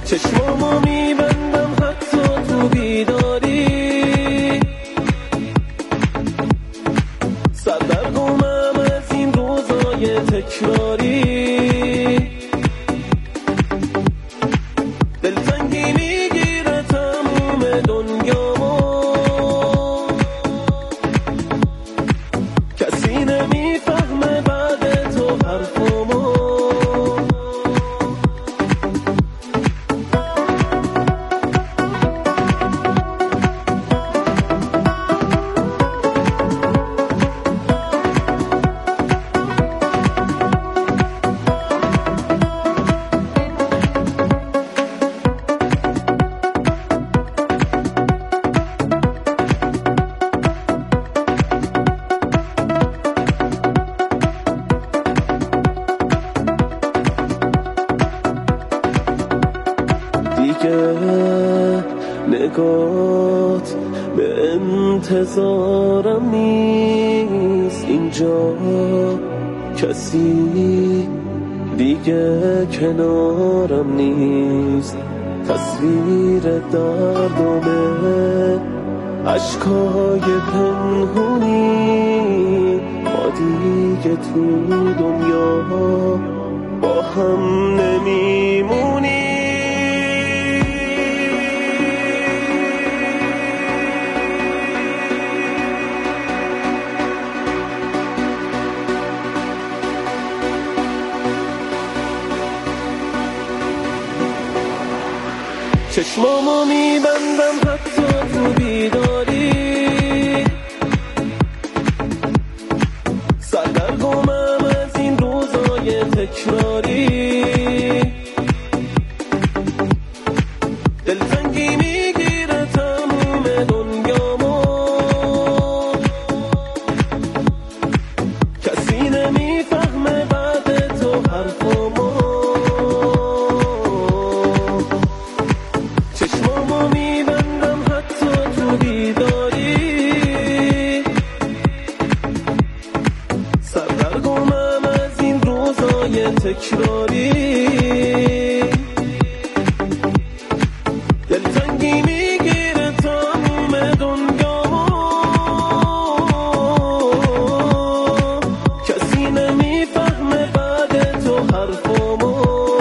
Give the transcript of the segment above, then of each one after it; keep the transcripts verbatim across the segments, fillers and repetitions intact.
چشمامو میبندم حتی تو بیداری، سردرگمم از این روزای تکراری، دلتنگی میگیره تموم دنیامو، کسی نمیفهمه بعد تو حرفامو. نگات به انتظارم نیست، اینجا کسی دیگه کنارم نیست، تصویر دردمه عشقای پنهونی، ما دیگه تو دنیا با هم نمیمونی. چشمامو میبندم حتی تو بیداری، سردرگمم از این روزای تکراری، دلتنگی میگیره تموم دنیامو، کسی نمیفهمه بعد تو حرفامو. تکراری دلتنگی میگیره تموم دنیامو، کسی نمیفهمه بعد تو حرفامو.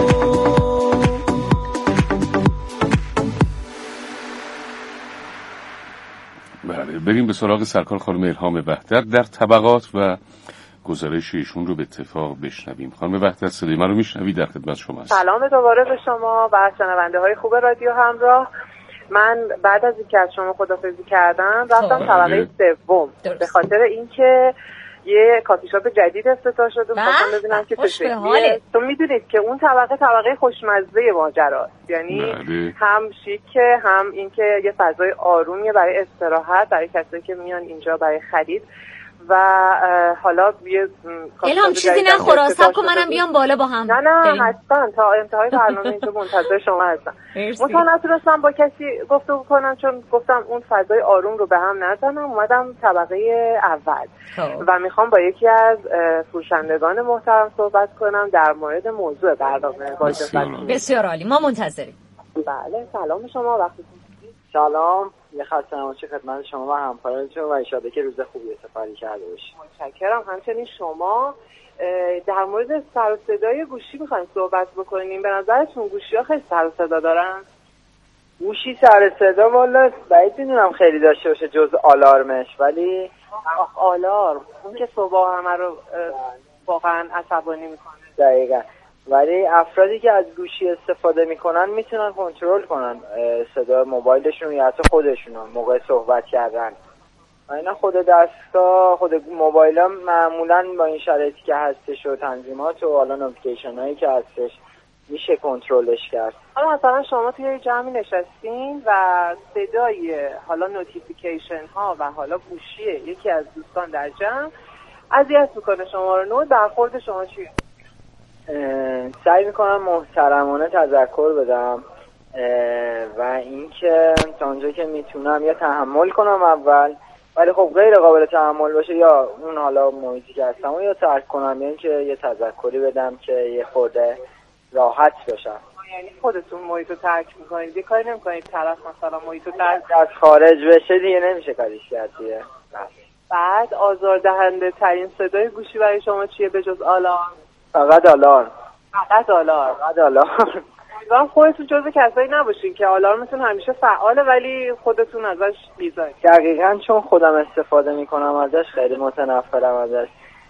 بله، بریم به سراغ سرکار خانم الهام وحدت در طبقات و گزارش ایشون رو به اتفاق بشنویم. خانم وحدت صدای من رو میشنوید؟ در خدمت شما هستم. سلام دوباره به شما و شنونده های خوب رادیو همراه. من بعد از اینکه از شما خداحافظی کردم رفتم طبقه سوم به خاطر اینکه یه کافی شاپ جدید افتتاح شده، خواستم ببینم که چه شکلیه. تو میدونید که اون طبقه طبقه خوشمزه ماجراست، یعنی بله. هم شیکه، هم اینکه یه فضای آرومیه برای استراحت برای کسایی که میان اینجا برای خرید. و حالا یه الهام چیزی نخورا، سب کن منم بیام بالا با هم. نه نه حتما تا انتهای برنامه اینجا منتظر شما هستم. مثلا نتونستم با کسی گفتگو کنم چون گفتم اون فضای آروم رو به هم نزنم، اومدم طبقه اول خواه. و میخوام با یکی از فروشندگان محترم صحبت کنم در مورد موضوع برنامه. بسیار عالی، ما منتظریم. بله، سلام شما، وقتتون بخیر. سلام، یه خسته نباشید خدمت شما و همکارانتون و ان شاءالله که روز خوبی سپری کرده باشید. متشکرم. همچنین شما در مورد سر و صدای گوشی میخوایم صحبت بکنیم. به نظرتون گوشی‌ها خیلی سر و صدا دارن؟ گوشی سر صدا والا بعید میدونم خیلی داشته باشه جز آلارمش، ولی آخ آلارم اون که صبح همه رو واقعا عصبانی میکنه. دقیقاً. ولی افرادی که از گوشی استفاده میکنن میتونن کنترل کنن صدا موبایلشون یا حتی خودشون موقع صحبت کردن. اینا خود دستگاه خود موبایل ها معمولا با این شرایطی که هستش و تنظیمات و حالا نوتیفیکیشن هایی که هستش میشه کنترلش کرد. حالا مثلا شما توی جمعی نشستین و صدای حالا نوتیفیکیشن ها و حالا گوشی یکی از دوستان در جمع اذیت میکنه شما رو، نوع برخورد شما چیه؟ سعی میکنم محترمانه تذکر بدم و اینکه تا اونجایی که میتونم یا تحمل کنم اول، ولی خب غیر قابل تحمل باشه یا اون حالا محیطی که هستم یا ترک کنم، یا اینکه یه تذکری بدم که یه خورده راحت بشم. یعنی خودتون محیط رو ترک میکنید، یه کاری نمیکنید طرف مثلا محیط رو ترک از خارج بشه دیگه نمیشه کاریش کرد دیگه. بعد آزاردهنده ترین صدای گوشی برای شما چیه به جز آلارم؟ فقط آلارم. فقط آلارم. فقط آلارم. امیدوارم خودتون جزو کسایی نباشین که آلارمتون همیشه فعاله ولی خودتون ازش بیزارید. دقیقاً چون خودم استفاده میکنم ازش خیلی متنفرم ازش،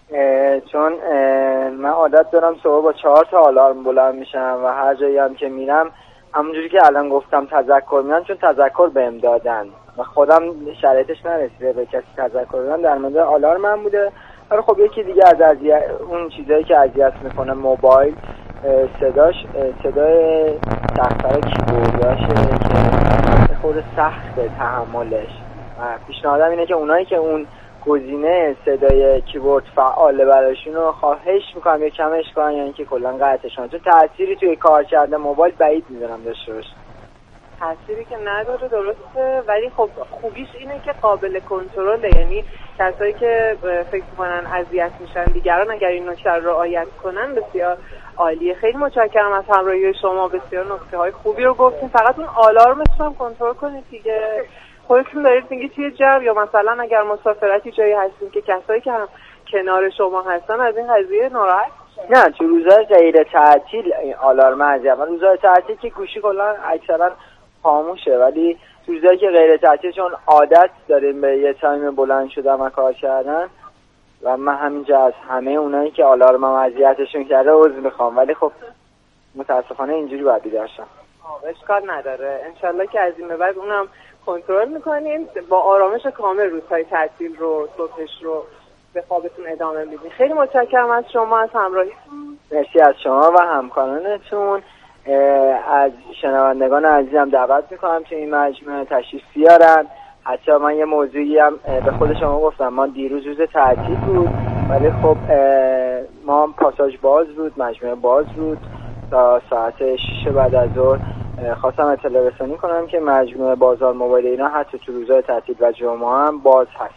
چون من عادت دارم صبح با چهار تا آلارم بلند میشم و هر جایی هم که میرم همونجوری که الان گفتم تذکر میدن، چون تذکر بهم دادن و خودم شرایطش نرسیده به کسی تذکر بدم در مورد آلارم من بوده. ولی خب یکی دیگه از اذیت اون چیزایی که اذیت میکنه موبایل صداش صدای دفتر کیبورداشه که خود سخته تحملش. پیشنهادم اینه که اونایی که اون گزینه صدای کیبورد فعاله براشون رو خواهش میکنم یا کمش کنن یا اینکه کلا قطعش کنن، چون تأثیری توی کار کردن موبایل بعید میدونم داشته باشه. تأثیری که نداره درسته، ولی خب خوبیش اینه که قابل کنترله، یعنی کسایی که فکر کنن اذیت میشن دیگران اگر این نکته رو رعایت کنن بسیار عالیه. خیلی متشکرم از همراهی شما، بسیار نکته های خوبی رو گفتین. فقط اون آلارمتون هم کنترل کنید دیگه. خودتون دارید میگید توی جمع یا مثلا اگر مسافرتی جایی هستین که کسایی که هم کنار شما هستن از این قضیه ناراحت نه، تو روزهای غیر تعطیل آلارم اذیت. من روزهای تعطیل که گوشی کلا اکثرا خاموشه، ولی تو روزایی که غیر تعطیل چون عادت داریم به یه تایم بلند شدن و کار کردن و من همینجا از همه اونایی که آلارم اذیتشون کرده عذر میخوام، ولی خب متاسفانه اینجوری باید بیدار شم. اشکال نداره، انشالله که از این به بعد اونم کنترل میکنیم با آرامش کامل روزهای تعطیل رو صبحش رو به خوابتون ادامه میدین. خیلی متشکرم از شما، از همراهیتون. مرسی از شما و همکارانتون. از شنوندگان عزیزم دعوت میکنم که این مجموعه تشریف بیارن. حتی من یه موضوعی هم به خود شما گفتم، ما دیروز روز تعطیل بود ولی خب ما پاساژ باز بود، مجموعه باز بود تا ساعت شش بعد از ظهر. خواستم اطلاع رسانی کنم که مجموعه بازار موبایل اینا حتی تو روزهای تعطیل و جمعه هم باز هست.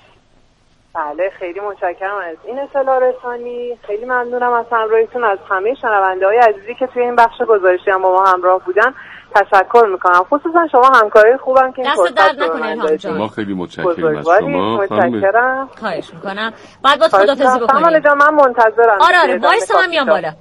بله خیلی متشکرم از این اطلاع رسانی. خیلی ممنونم از همراهیتون. از همه شنونده های عزیزی که توی این بخش گزارشی هم با ما همراه بودن تشکر میکنم، خصوصا شما همکاری خوبم که این فرصت رو به من دادید. ما خیلی متشکریم از شما. متشکرم. خواهش میکنم. بعد باید خدافظی بکنیم. سامان جان من منتظرم. آره آره وایسا من میام بالا.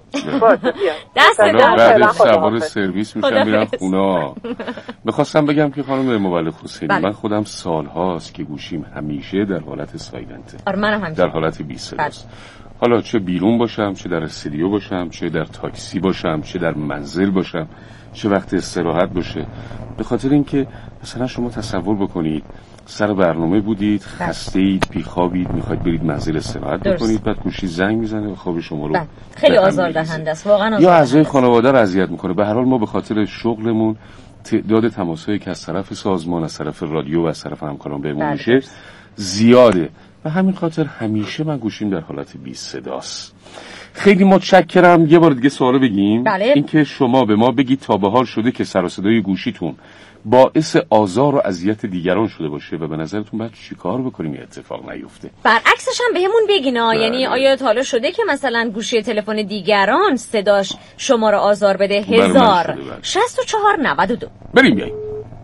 دست بعد سوار سرویس میشم میرم خونه. میخواستم بگم که خانم مولد حسینی من خودم سالهاست که گوشیم همیشه در حالت سایلنته. آره منم همین. در حالت بی صداست. حالا چه بیرون باشم، چه در استودیو باشم، چه در تاکسی باشم، چه در منزل باشم، چه وقت استراحت باشه. به خاطر اینکه مثلا شما تصور بکنید سر برنامه بودید، خسته اید، بیخوابید، میخواید برید منزل استراحت بکنید، بعد گوشی زنگ میزنه و خواب شما رو خیلی آزاردهنده است واقعا. یا اعضای خانواده رو اذیت میکنه. به هر حال ما به خاطر شغلمون تعداد تماسایی که از طرف سازمان، از طرف رادیو و از طرف همکاران بهمون میشه زیاده و همین خاطر همیشه من گوشیم در حالت بی صداست. خیلی متشکرم. یه بار دیگه سوالو بگیم. بله. اینکه شما به ما بگید تا به حال شده که سر و صدای گوشیتون باعث آزار و اذیت دیگران شده باشه و به نظرتون باید چیکار بکنیم این اتفاق نیفته؟ برعکسش هم بهمون بگین ها. یعنی آیا تا حالا شده که مثلا گوشی تلفن دیگران صداش شما رو آزار بده؟ هزار شصت و چهار نود و دو. بریم بیاییم.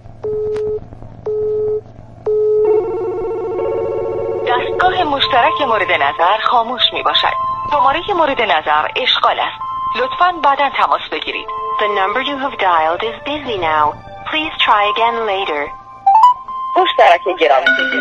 دستگاه مشترک مورد نظر خاموش می باشد. شماره مورد نظر اشغال است. لطفاً بعداً تماس بگیرید. The number you have dialed is busy now. Please try again later. مشترک گرامی.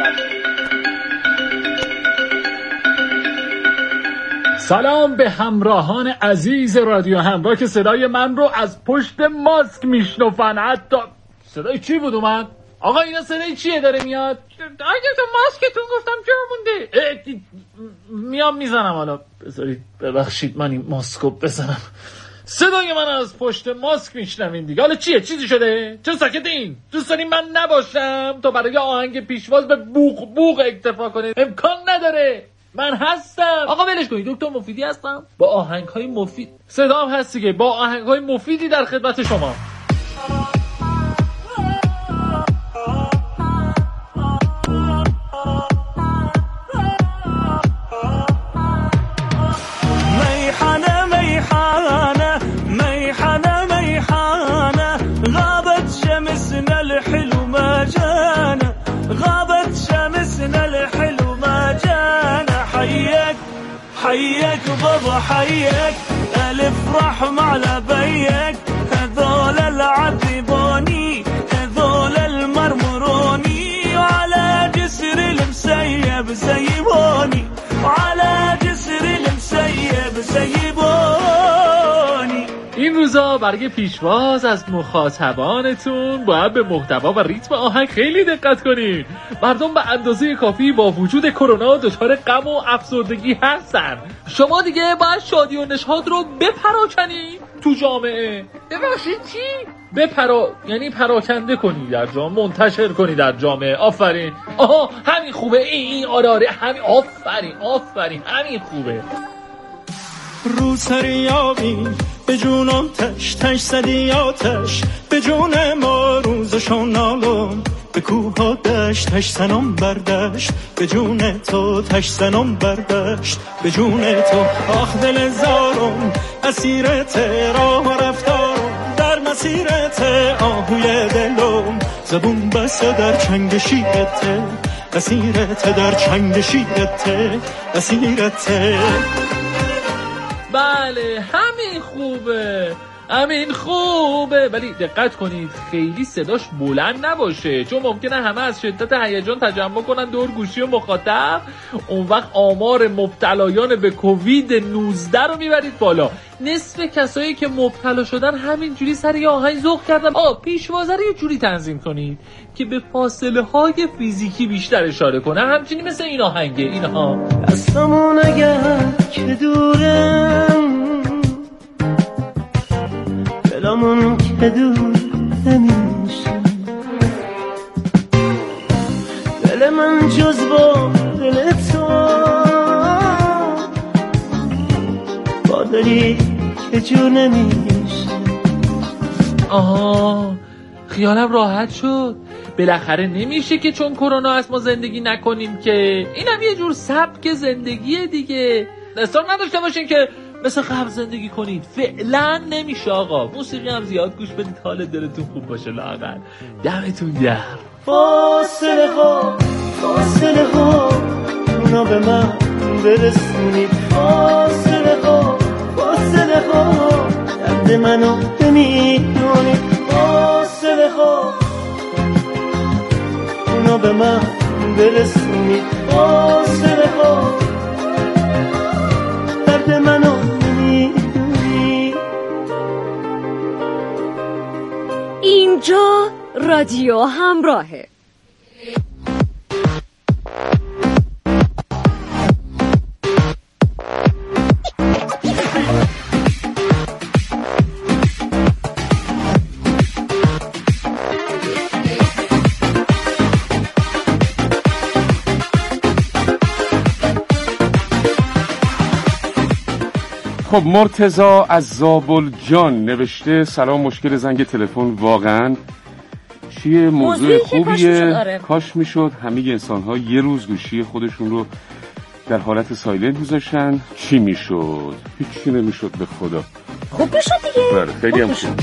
سلام به همراهان عزیز رادیو همراه که صدای من رو از پشت ماسک میشنفن. حتی صدای چی بود اومد؟ آقا اینا صدای چیه داره میاد؟ اگه تو ماسکتون گفتم جا مونده. میام میزنم. حالا بذارید ببخشید من این ماسکو بزنم. صدای من از پشت ماسک میشنوین دیگه. حالا چیه؟ چیزی شده؟ چرا ساکتین؟ دوست دارین من نباشم تا برای آهنگ پیشواز به بوق بوق اکتفا کنید؟ امکان نداره. من هستم. آقا ولش کنید. دکتر مفیدی هستم با آهنگ‌های مفید. صدام هست دیگه با آهنگ‌های مفیدی در خدمت شما. میحانه میحانه میحانه حيك الف رحم على بيك هذول العذبوني هذول المرمروني وعلى جسر المسيب سيبوني وعلى جسر المسيب سيبوني. این روزا برای پیشواز از مخاطبانتون باید به محتوا و ریتم آهنگ خیلی دقت کنید. مردم به اندازه کافی با وجود کرونا دچار غم و افسردگی هستن. شما دیگه باید شادی و نشاط رو بپراکنید تو جامعه. ببخشید چی؟ بپرا یعنی پراکنده کنید در جامعه، منتشر کنید در جامعه. آفرین. آها همین خوبه. این این آره آره همین. آفرین آفرین همین خوبه. رو سریابی به جونم تش تش زدی آتش به جون ما روزشون نالم به کوه ها دشت تش زنم بردشت به جون تو تش زنم بردشت به جون تو آخ دل زارم اسیرت راه و رفتارم در مسیرت آهوی دلم زبون بسته در چنگ شیرت اسیرت در چنگ شیرت اسیرت. بله همین خوبه همین خوبه، ولی دقت کنید خیلی صداش بلند نباشه چون ممکنه همه از شدت هیجان تجمع کنن دور گوشی و مخاطب. اون وقت آمار مبتلایان به کووید نوزده رو میبرید بالا. نصف کسایی که مبتلا شدن همینجوری سر یه آهنگ ذوق کردن. آه پیشوازه رو یه جوری تنظیم کنید که به فاصله های فیزیکی بیشتر اشاره کنه، همچنین مثل این آهنگه. اینها دستمون اگر که دورم دلمون که دور نمیشه دل من جز با دل تو با دلی که جور نمیشه. آها خیالم راحت شد. بالاخره نمیشه که چون کرونا است ما زندگی نکنیم که. اینم یه جور سبک زندگیه دیگه. اصلا نداشته باشین که مثل قبل زندگی کنید. فعلا نمیشه آقا. موسیقی هم زیاد گوش بدید حال دلتون خوب باشه. لااقل دمتون گرم. فاصله ها فاصله ها اونا به من برسونید. فاصله ها فاصله ها درد منو نمیدونید. فاصله ها اونا به من برسونید. فاصله ها درد منو نمیدونید. اینجا رادیو همراهه. خب مرتضی از زابل جان نوشته سلام، مشکل زنگ تلفن واقعا چیه؟ موضوع خوبیه. کاش میشد همه انسان ها یه روز گوشی خودشون رو در حالت سایلنت میذاشتن. چی میشد؟ هیچی نمیشد به خدا. خوب میشد دیگه. بله خیلی هم خوب.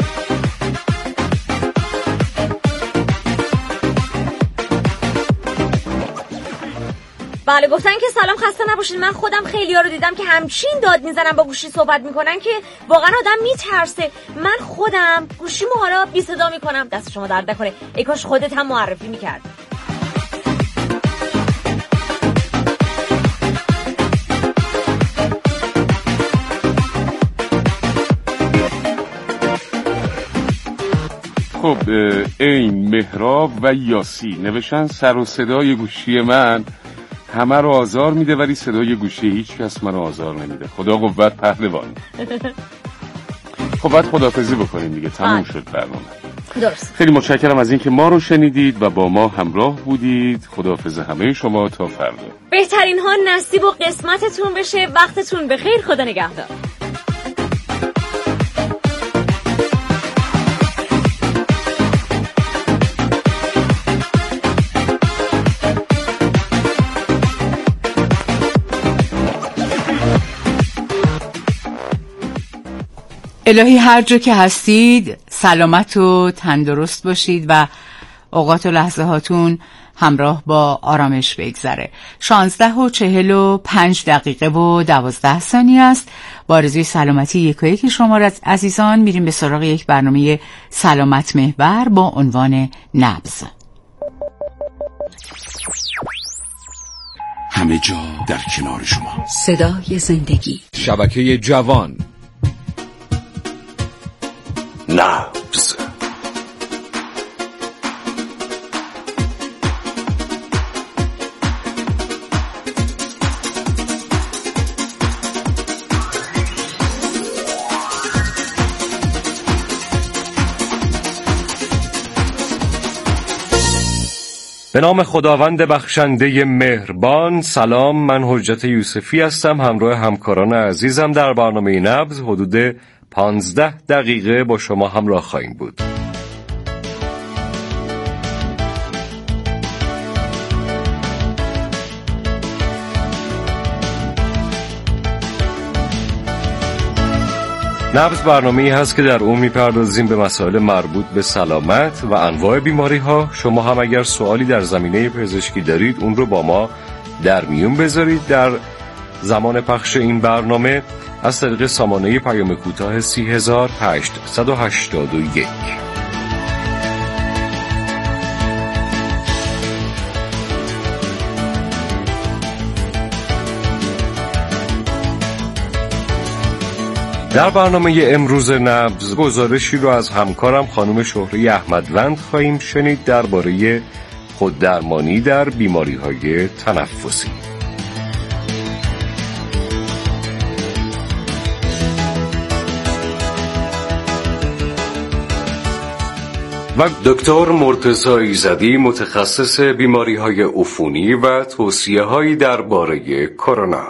بله گفتن که سلام خسته نباشید. من خودم خیلی ها رو دیدم که همچین داد میزنن با گوشی صحبت میکنن که واقعا آدم میترسه. من خودم گوشیمو حالا بی صدا میکنم. دست شما درد نکنه. ای کاش خودت هم معرفی میکرد. خب این مهراب و یاسی نوشتن سر و صدای گوشی من همه رو آزار میده ولی صدای گوشی هیچ کس من رو آزار نمیده. خدا قوت پهلوان. خب باید خداحافظی بکنیم دیگه. تموم شد برنامه. درست. خیلی متشکرم از اینکه ما رو شنیدید و با ما همراه بودید. خداحافظ همه شما تا فردا. بهترین ها نصیب و قسمتتون بشه. وقتتون بخیر. خدا نگهدار. الهی هر جا که هستید سلامت و تندرست باشید و اوقات و لحظه هاتون همراه با آرامش بگذره. شانزده و چهل و پنج دقیقه و دوازده ثانیه است. با آرزوی سلامتی یک و یک شما عزیزان میریم به سراغ یک برنامه سلامت محور با عنوان نبض. همه جا در کنار شما. صدای زندگی. شبکه جوان. نبض. به نام خداوند بخشنده مهربان. سلام، من حجت یوسفی هستم، همراه همکاران عزیزم در برنامه نبض حدود پانزده دقیقه با شما همراه خواهیم بود. نبض برنامه‌ای هست که در اون می‌پردازیم به مسائل مربوط به سلامت و انواع بیماری‌ها. شما هم اگر سوالی در زمینه پزشکی دارید اون رو با ما در میون بذارید. در زمان پخش این برنامه از طریق سامانه پیام کوتاه سی هزار هشتصد و هشتاد و یک. در برنامه امروز نبض گزارشی رو از همکارم خانم شهره احمدوند خواهیم شنید درباره خوددرمانی در بیماری‌های تنفسی. و دکتر مرتضی ایزدی متخصص بیماری‌های عفونی و توصیه‌هایی درباره کرونا.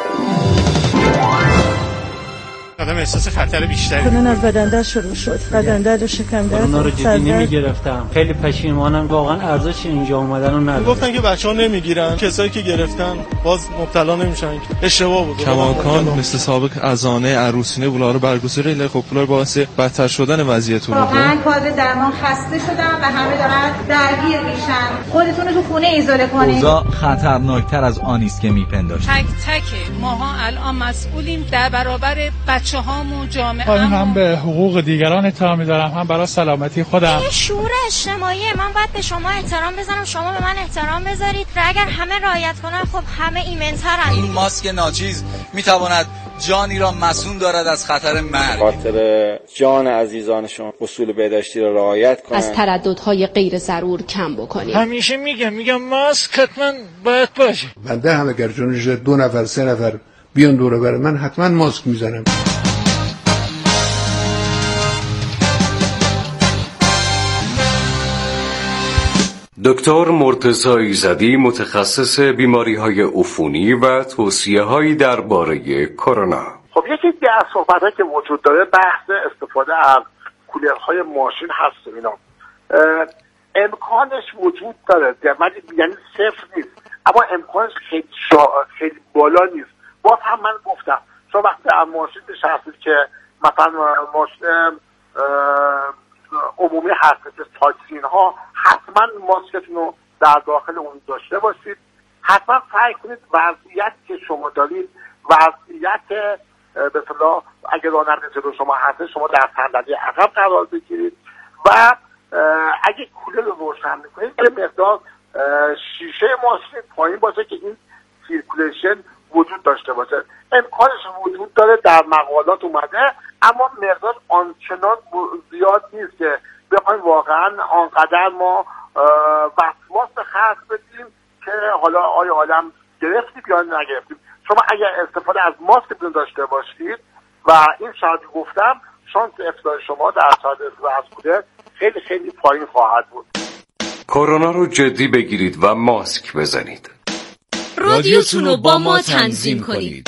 آدم احساس خطر بیشتری کنون از بدن شروع شد، بدن درد و شکم درد. اونا رو جدی نمیگرفتم، خیلی پشیمانم، واقعا ارزش اینجا اومدن رو نداره. گفتن که بچه‌ها نمیگیرن، کسایی که گرفتن باز مبتلا نمیشن. اشتباه بود. کماکان مثل سابق ازانه عروسینه بولا رو برگزاری ل خب پولار باعث بدتر شدن وضعیتون بود. واقعا کادر درمان خسته شدم و همه دارن درگیر میشن. خودتون رو تو خونه ایزوله کنید. اوضاع خطرناکتر از آنی است که میپنداشت. تک تک ماها الان مسئولیم در برابر بچه هامون، جامعه همون. هم به حقوق دیگران احترام میذارم، هم برای سلامتی خودم. این شعور اجتماعی، من باید به شما احترام بذارم، شما به من احترام بذارید و اگر همه رعایت کنن خب همه ایمن‌ترن. این ماسک ناچیز میتواند جانی را مسئول دارد از خطر مرگ. خاطر جان عزیزانشون اصول بهداشتی را رعایت کنند. از ترددهای غیر ضرور کم بکنید. همیشه میگم میگم ماسک حتما باید باشه. بنده هم اگر جونش دو نفر سه نفر بیان دوره بر من حتما ماسک میزنم. دکتر مرتضی ایزدی متخصص بیماری‌های عفونی و توصیه‌هایی درباره کرونا. خب یکی از صحبت‌هایی که وجود داره بحث استفاده از کولرهای ماشین هست و اینا. امکانش وجود داره، یعنی صفر نیست، اما امکانش خیلی شا... خیلی بالا نیست. باز هم من گفتم شما وقتی از ماشین نشستید که مثلا ماشین عمومی هست که تاکسین ها، حتما ماسکتون رو در داخل اون داشته باشید. حتما سعی کنید وضعیت که شما دارید، وضعیت به اصطلاح اگه راننده جلو شما هست شما در صندلی عقب قرار بگیرید و اگه کولر رو روشن میکنید یه مقدار شیشه ماشین پایین باشه که این سیرکولیشن وجود داشته باشه. امکانش وجود داره، در مقالات اومده، اما مقدار آنچنان زیاد نیست که بخوایم واقعا آنقدر ما وسواس به خرج بدیم که حالا آیا آدم گرفتیم یا نگرفتیم. شما اگر استفاده از ماسک داشته باشید و این شرط گفتم، شانس ابتلا شما در شرط استفاده از کولر خیلی خیلی پایین خواهد بود. کرونا رو جدی بگیرید و ماسک بزنید. رادیوتون رو با ما تنظیم کنید.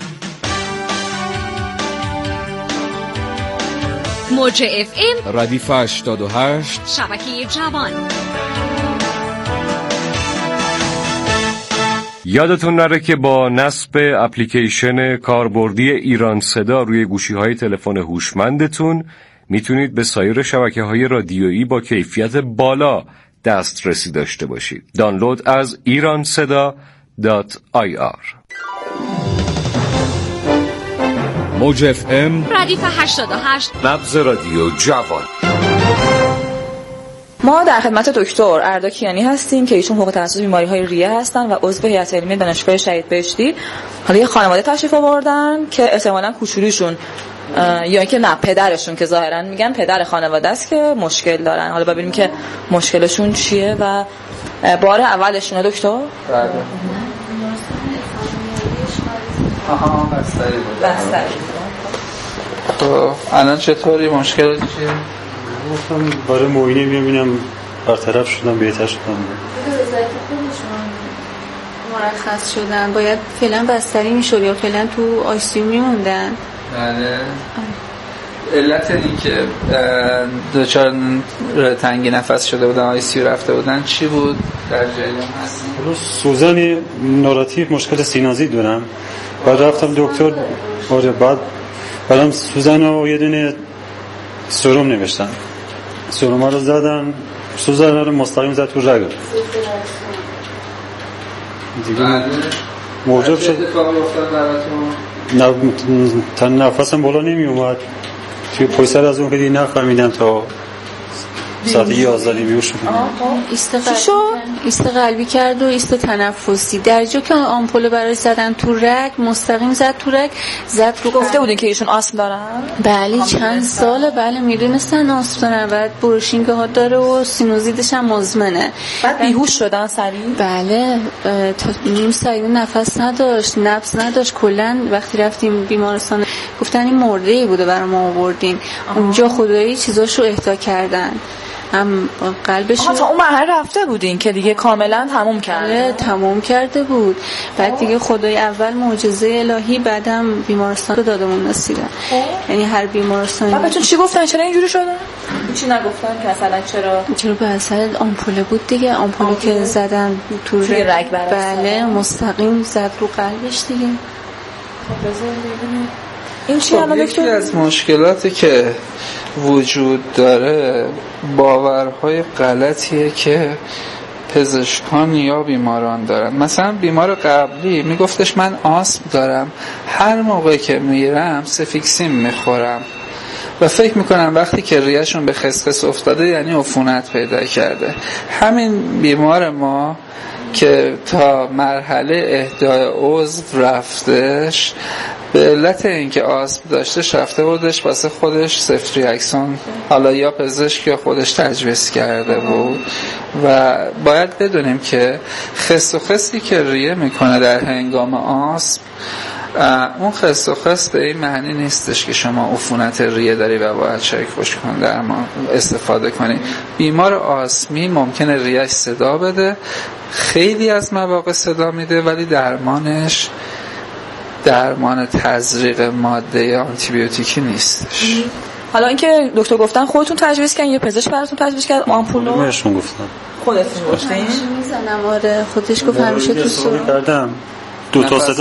موج اف ام ردیف هشتاد و هشت شبکه جوان. یادتون نره که با نصب اپلیکیشن کاربردی ایران صدا روی گوشی‌های تلفن هوشمندتون میتونید به سایر شبکه‌های رادیویی با کیفیت بالا دسترسی داشته باشید. دانلود از ایران صدا دات آی آر. موج اف ام ردیف هشتاد و هشت نبض رادیو جوان. ما در خدمت دکتر اردا کیانی هستیم که ایشون حقوق تخصص بیماری‌های ریه هستن و عضو هیئت علمی دانشگاه شهید بهشتی. حالا یه خانواده تشریف آوردن که احتمالاً کوچولوشون یا اینکه نه پدرشون که ظاهرا میگن پدر خانواده است که مشکل دارن. حالا ببینیم که مشکلشون چیه و بار اولشونه دکتر. بله. آها بستری بود. بستری. خب الان چطوری مشکل چیه؟ گفتم برای معاینه ببینم برطرف شدم بهتر شدم. مرخص شدن باید فعلا بستری میشد یا فعلا تو آی سی یو میموندن. بله. علت این که دچار تنگی نفس شده بودن آی سی یو رفته بودن چی بود در جریان هستیم؟ سوزن نوراتیف مشکل سینازی دارم. بعد رفتم دکتر آره بعد بعدم سوزن رو یه دونه سرم نوشتن. سرم رو زدن سوزن رو مستقیم زد تو رگ. دیگه موجب شد نه تا نفسم بالا نمی اومد توی پویسر از اون که دیگه نفهمیدم تا ساعت یازده نیمه شد. ایست قلبی ایست قلبی کرد و ایست تنفسی در جا که آمپول برای زدن تو رگ مستقیم زد تو رگ زد رو. گفته بودین که ایشون آسم دارن؟ بله چند ساله بله میدونستن آسم دارن. بعد بروشینگ ها داره و سینوزیتش هم مزمنه. بعد بیهوش شدن سریع؟ بله تا نیم ساعت نفس نداشت نبض نداشت. کلا وقتی رفتیم بیمارستان گفتن این مرده ای بوده برام آوردین. اونجا خدایی چیزاشو اهدا کردن. هم قلبش تا اون مرحله رفته بودین که دیگه کاملا تموم کرده؟ تموم کرده بود. بعد دیگه خدای اول معجزه الهی بعدم بیمارستان رو دادمون رسیدن. یعنی هر بیمارستانی. بعد بهتون چی گفتن چرا اینجوری شده؟ چی نگفتن که مثلا چرا؟ چرا به اثر آمپوله بود دیگه. آمپوله که زدن تو رگ. بله مستقیم زد رو قلبش دیگه. خب بذار ببینیم این چی الان دکتر؟ یکی از مشکلاتی که وجود داره باورهای غلطیه که پزشکان یا بیماران دارن. مثلا بیمار قبلی میگفتش من آسم دارم هر موقع که میرم سفیکسین میخورم و فکر میکنم وقتی که ریهشون به خسخس افتاده یعنی عفونت پیدا کرده. همین بیمار ما که تا مرحله اهدای عضو رفتش به علت اینکه آسم داشته رفته بودش واسه خودش صفر ریاکسون حالا یا پزشک یا خودش تجویز کرده بود. و باید بدونیم که خس و خسی که ریه میکنه در هنگام آسم اون خس و خس به این معنی نیستش که شما عفونت ریه داری و باید چای خوش کن درمان استفاده کنی. بیمار آسمی ممکنه ریهش صدا بده خیلی از مواقع صدا میده ولی درمانش درمان تزریق ماده یا آنتی بیوتیکی نیستش. حالا اینکه دکتر گفتن خودتون تجویز کردین یا پزشک براتون تجویز کرد آمپول رو؟ منشون گفتم. خودتون گفتین؟ میزنم آره خودش گفت همیشه تو سر کردم. دو تا صدا.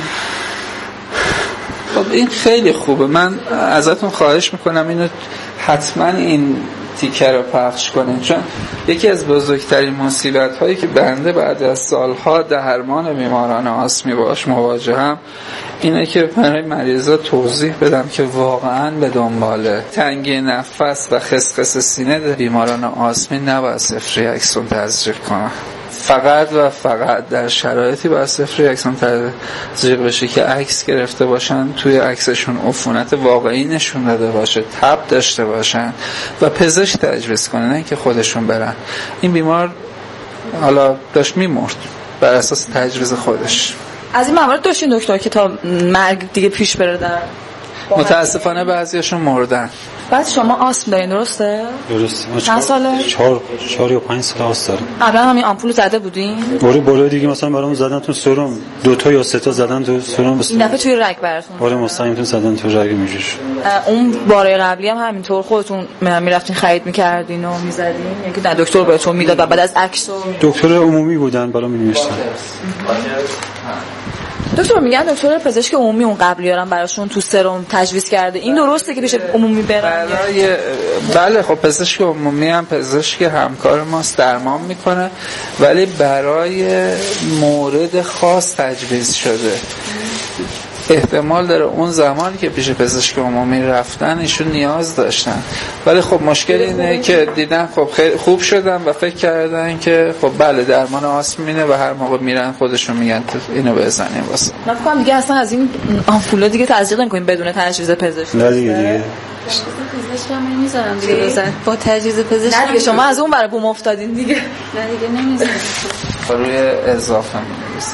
خب این خیلی خوبه. من ازتون خواهش میکنم اینو حتما این تیکه رو پخش کنین چون یکی از بزرگترین مصیبت هایی که بنده بعد از سالها درمان بیماران آسمی باش مواجهم اینه که برای مریضا توضیح بدم که واقعا به دنبال تنگی نفس و خسخس سینه بیماران آسمی نباید صفر ریاکسون تزریق کنن. فقط و فقط در شرایطی با صفر ریاکسون تزریق بشه که عکس گرفته باشن توی عکسشون عفونت واقعی نشون داده باشه تب داشته باشن و پزشک تجویز کنه نه که خودشون برن. این بیمار حالا داشت میمرد بر اساس تجویز خودش. از این موارد داشتین دکتر که تا مرگ دیگه پیش بره؟ در متاسفانه بعضیاشون مردن. بعد شما آسم دارین درسته؟ درسته. چند ساله؟ چهار چهار یا پنج سال آسم دارم. قبلا همین آمپول زده بودین؟ آره بالا دیگه مثلا برام زدن تو سرم دو تا یا سه تا زدن تو سرم. این دفعه توی رگ براتون؟ آره مستقیم تو زدن تو رگ میجوش. اون باره قبلی هم همینطور خودتون میرفتین خرید میکردین و میزدین یا که نه دکتر بهتون میداد و بعد از عکس دکتر عمومی بودن بالا مینوشتن. دکتر میگن دکتر پزشک عمومی اون قبلیارم براشون تو سرم تجویز کرده، این درسته که پیش عمومی برن؟ برای بله خب پزشک عمومی هم پزشک همکار ماست، درمان میکنه، ولی برای مورد خاص تجویز شده. احتمال داره اون زمانی که پیش پزشک عمومی رفتن ایشون نیاز داشتن، ولی خب مشکل اینه که دیدن خب خیلی خوب شدن و فکر کردن که خب بله درمان آسم اینه و هر موقع میرن خودشون میگن اینو بزنیم واسه. من فکر کنم دیگه اصلا از این آمپولا دیگه تزریق نمی‌کنیم بدون تجویز پزشک. نه دیگه دیگه پزشک هم نمیذارم دیگه بزن با تجویز پزشک. نه دیگه شما از اون برای بوم افتادین دیگه. نه دیگه نمیذارم. روی اضافه می‌نویسن.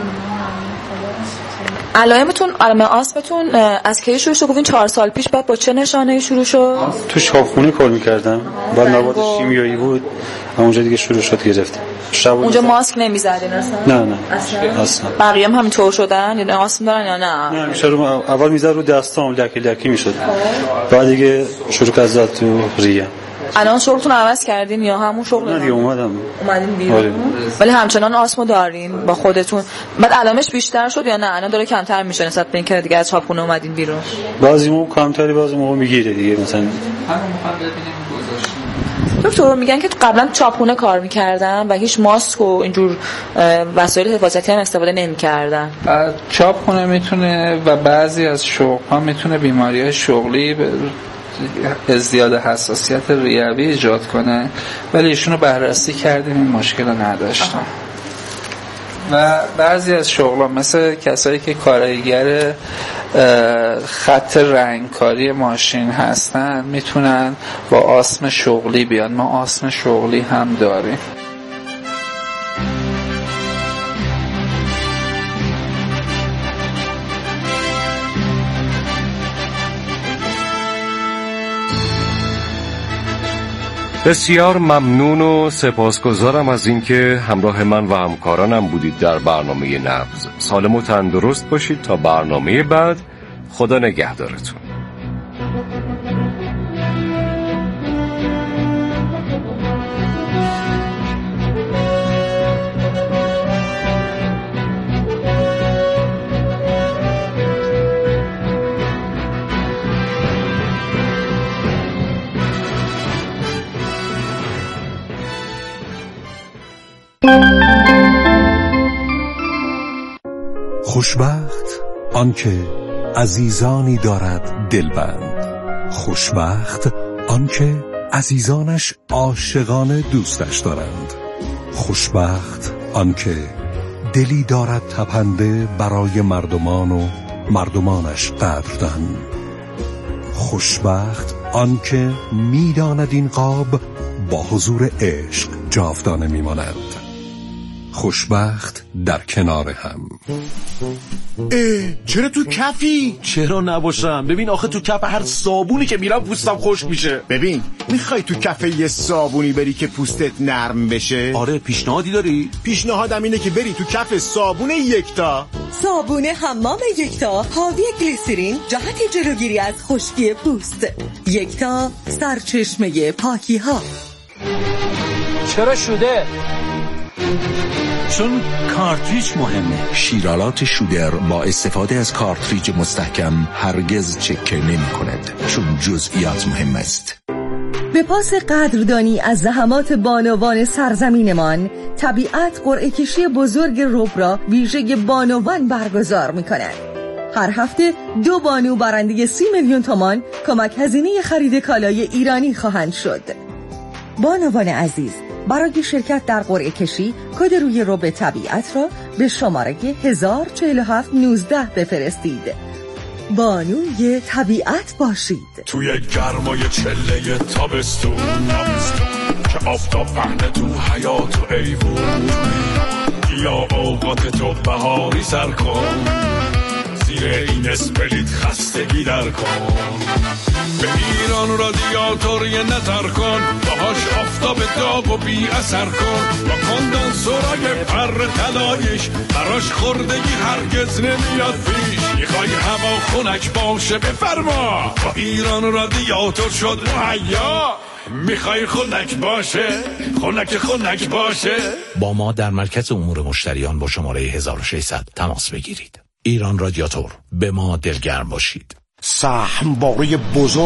علائمتون علائم آسمتون از کی شروع شد؟ گفتین چهار سال پیش. بعد با چه نشانه‌ای شروع شد؟ تو چاپخونه کار می‌کردم. بعد مواد شیمیایی بود. اونجا دیگه شروع شد گرفتم. اونجا ماسک نمی‌زدین اصلا؟ نه نه. اصلا. اصلا. بقیه هم همینطور شدن؟ یعنی آسم دارن یا نه؟ نه میشه رو اول می‌زد رو دستام لکی لکی میشد. بعد دیگه شروع کرد زد تو ریه. الان شغلتون عوض کردین یا همون شغل؟ نه دیگه اومدم. اومدین بیرون. ولی همچنان آسمو دارین با خودتون. بعد علامش بیشتر شد یا نه؟ الان داره کمتر میشه نسبت به اینکه دیگه از چاپخونه اومدین بیرون. بعضی موقع کمتری بعضی موقع میگیره دیگه مثلا. دکتر میگن که قبلا چاپخونه کار میکردن و هیچ ماسک و اینجور وسایل حفاظتی هم استفاده نمیکردن. چاپخونه میتونه و بعضی از شغل‌ها میتونه بیماری‌های شغلی ازدیاد حساسیت ریوی ایجاد کنه، ولی ایشونو بررسی کردیم این مشکل رو نداشتن. و بعضی از شغل‌ها مثل کسایی که کارگر خط رنگکاری ماشین هستن میتونن با آسم شغلی بیان. ما آسم شغلی هم داریم. بسیار ممنون و سپاسگزارم از اینکه همراه من و همکارانم بودید در برنامه نبض. سالم و تندرست باشید تا برنامه بعد. خدا نگهدارتون. خوشبخت آنکه عزیزانی دارد دلبند. خوشبخت آنکه عزیزانش عاشقانه دوستش دارند. خوشبخت آنکه دلی دارد تپنده برای مردمان و مردمانش قدردان. خوشبخت آنکه میداند این قاب با حضور عشق جاودانه میماند. خوشبخت در کنار هم. اه چرا تو کفی؟ چرا نباشم؟ ببین آخه تو کف هر صابونی که میرم پوستم خشک میشه. ببین میخوای تو کف یه صابونی بری که پوستت نرم بشه؟ آره پیشنهادی داری؟ پیشنهادم اینه که بری تو کف صابون یکتا. صابون حمام یکتا حاوی گلیسرین جهت جلوگیری از خشکی پوست. یکتا سرچشمه پاکی ها. چرا شده؟ چون کارتریج مهمه. شیرالات شودر با استفاده از کارتریج مستحکم هرگز چکه نمی کند، چون جزئیات مهم است. به پاس قدردانی از زحمات بانوان سرزمینمان، طبیعت قرعه کشی بزرگ رب را ویژه بانوان برگزار می کند. هر هفته دو بانو برنده سی میلیون تومان کمک هزینه خرید کالای ایرانی خواهند شد. بانوان عزیز، برای شرکت در قرعه کشی کد روی رب طبیعت را به شماره هزار و چهل و هفت نوزده بفرستید. بانوی طبیعت باشید. توی گرمای چله تابستون که آفتاب پهنه تو حیات و ایوون، یا اوقات تو بهاری سر کن، زیر این اسپلیت خستگی در کن. به ایران رادیاتور یه نظر کن، باهاش آفتاب داغ و بی اثر کن، با کندنسورای پر طلایش براش خوردگی هرگز نمیاد پیش. میخوای هوا خنک باشه بفرما، با ایران رادیاتور شد مهیا. میخوای خنک باشه خنک خنک باشه. با ما در مرکز امور مشتریان با شماره هزار و ششصد تماس بگیرید. ایران رادیاتور، به ما دلگرم باشید. سهم باره بزرگ